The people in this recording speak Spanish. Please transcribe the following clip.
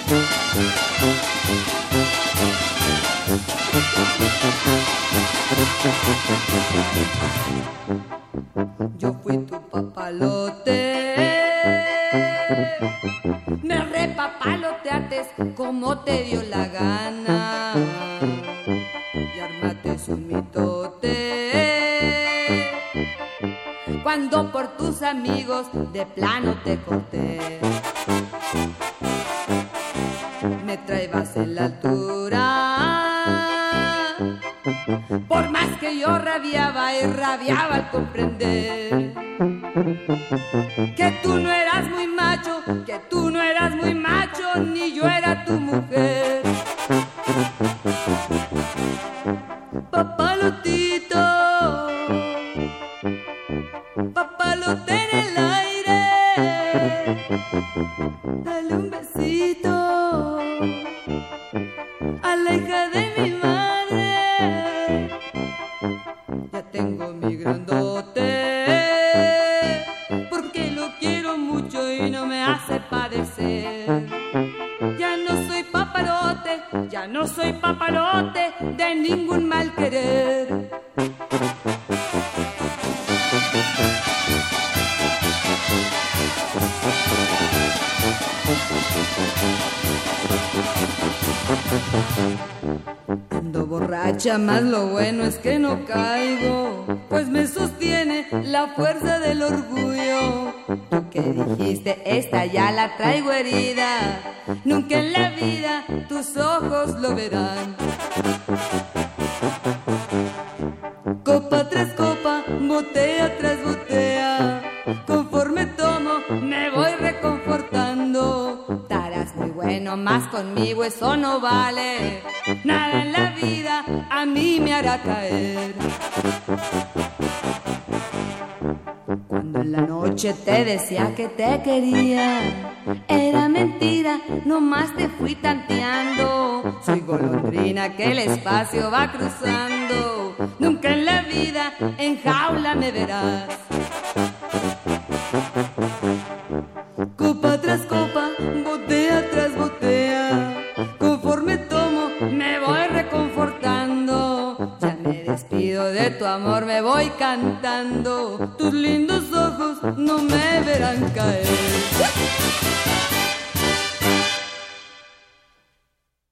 Yo fui tu papalote, me repapaloteates como te dio la gana y armates un mitote cuando por tus amigos de plano te corté. Me traebas en la altura, por más que yo rabiaba y rabiaba al comprender que tú no eras muy macho, que tú no eras muy macho, ni yo era tu mujer. Papalotito, papalote en el aire, dale un besito a la hija de mi madre. Ya tengo mi grandote, porque lo quiero mucho y no me hace padecer. Ya no soy paparote, ya no soy paparote de ningún mal querer. Ando borracha, más lo bueno es que no caigo, pues me sostiene la fuerza del orgullo. Tú que dijiste, esta ya la traigo herida, nunca en la vida tus ojos lo verán. Copa tras copa, botella tras botella, conforme tomo me voy reconfortando. Estarás muy bueno, más conmigo eso no vale, nada en la vida a mí me hará caer. Cuando en la noche te decía que te quería, era mentira, nomás te fui tanteando. Soy golondrina que el espacio va cruzando, nunca en la vida en jaula me verás. Copa tras copa, botella tras botella, conforme tomo me voy reconfortando. Ya me despido de tu amor, me voy cantando, tus lindos ojos no me verán caer.